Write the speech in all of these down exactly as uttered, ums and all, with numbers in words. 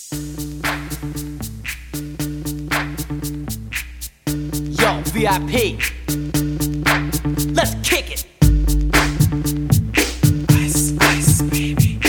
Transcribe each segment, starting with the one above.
Yo, V I P, let's kick it. Ice, ice, baby.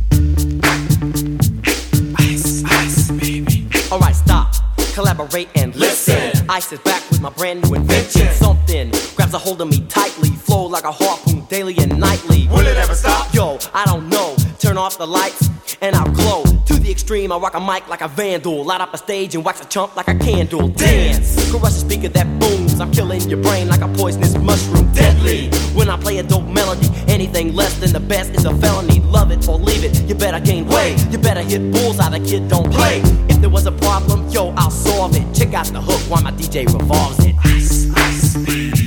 Ice, ice, baby. Alright, stop, collaborate and listen. Ice is back with my brand new invention. Something grabs a hold of me tightly, flow like a harpoon daily and nightly. Will it ever stop? Yo, I don't know. Turn off the lights and I'll glow. To the extreme, I rock a mic like a vandal. Light up a stage and wax a chump like a candle. Dance, crush a speaker that booms. I'm killing your brain like a poisonous mushroom. Deadly, when I play a dope melody. Anything less than the best is a felony. Love it or leave it, you better gain weight. You better hit bullseye, the kid don't play. If there was a problem, yo, I'll solve it. Check out the hook while my D J revolves it. Ice, ice, baby.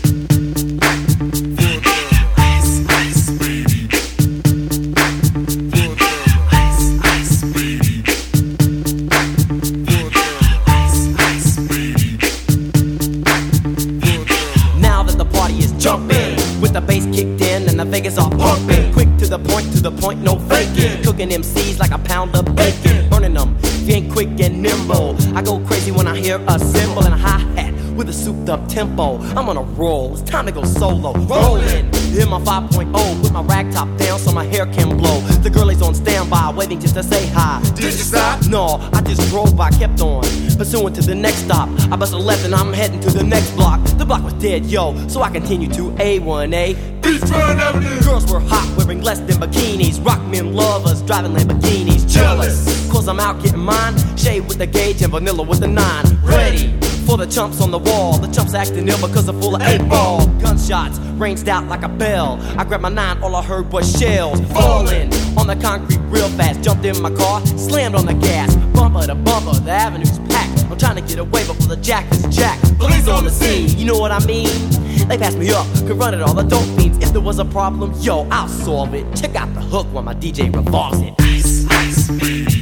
Jumping, with the bass kicked in and the Vegas are pumping. Quick to the point, to the point, no faking. Cooking M Cs like a pound of bacon. Burning them, if you ain't quick and nimble. I go crazy when I hear a cymbal and a hi-hat with a souped up tempo. I'm on a roll, it's time to go solo. Rolling, in my five point oh, with my rag top down so my hair can blow. The girl is on standby, waiting just to say hi. Did you stop? No, I just drove by, kept on pursuing to the next stop. I bust a left and I'm heading to the next block. The block was dead, yo, so I continue to A one A. Beachfront Avenue. Girls were hot, wearing less than bikinis. Rock men lovers, driving Lamborghinis. Jealous, cause I'm out getting mine. Shade with the gauge and vanilla with the nine. Ready for the chumps on the wall. The chumps acting ill because they're full of eight ball. Gunshots ranged out like a bell. I grabbed my nine, all I heard was shells falling on the concrete real fast. Jumped in my car, slammed on the gas. Bumper to bumper, the avenue's packed. I'm trying to get away before the jack is jacked. Police on the scene, you know what I mean? They passed me up, confronted all the dope fiends. If there was a problem, yo, I'll solve it. Check out the hook while my D J revolves it. Ice, ice, baby.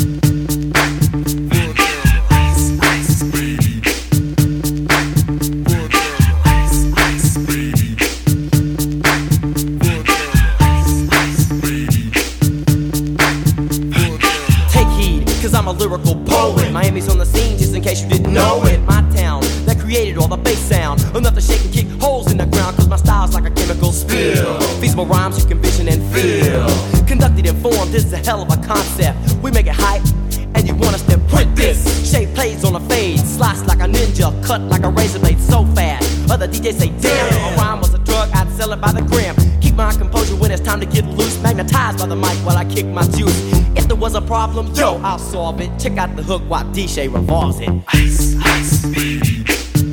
I'm a lyrical poet. Miami's on the scene, just in case you didn't know it. My town that created all the bass sound. Enough to shake and kick holes in the ground, cause my style's like a chemical spill. Feasible rhymes you can vision and feel. Conducted in form, this is a hell of a concept. We make it hype, and you want us to print this. Shape plays on a fade, slice like a ninja, cut like a razor blade so fast. Other D Js say, damn, if a rhyme was a drug, I'd sell it by the gram. Keep my composure when it's time to get loose. Magnetized by the mic while I kick my juice. If there was a problem, yo, I'll solve it. Check out the hook while D J revolves it. Ice, ice, baby.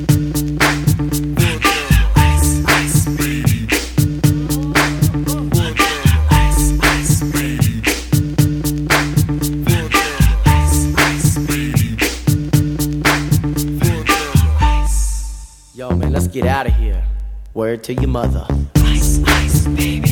Ice, ice, baby. Ice, ice, baby. Ice, ice, baby. Yo, man, let's get out of here. Word to your mother. Ice, ice, baby.